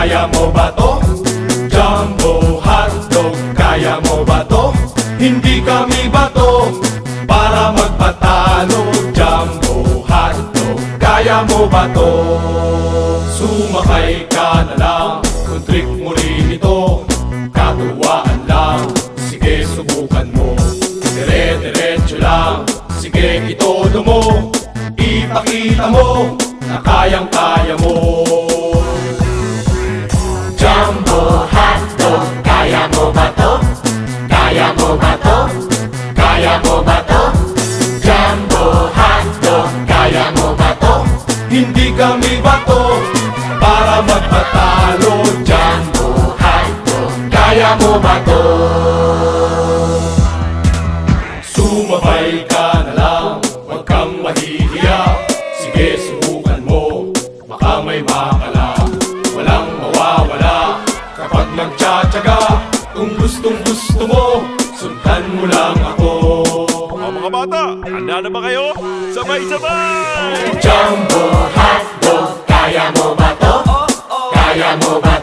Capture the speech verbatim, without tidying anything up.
kaya mo ba to? Jumbo hotdog, kaya mo ba to? Hindi kami bato para magpatalo. Jumbo hotdog, kaya mo ba to? Sumakay ka na lang, kung trick mo rin ito, katuwaan lang, sige subukan mo. Dire-diretso lang, sige itodo mo, ipakita mo na kayang-kaya mo. Jumbo hotdog, kaya mo ba to? Kaya mo ba to? Kaya mo ba to? Jumbo hotdog, kaya mo ba to? Hindi kami bato para magpatalo. Jumbo hotdog, kaya mo ba to? Sumabay ka na lang, huwag kang mahihiya, sige subukan mo, baka may makala. Walang mawawala kapag nagtsatsaga, kung gustong gusto mo, sundan mo lang ako. O mga bata, handa na ba kayo? Sabay-sabay! Jumbo hotdog, kaya mo ba to? Kaya mo ba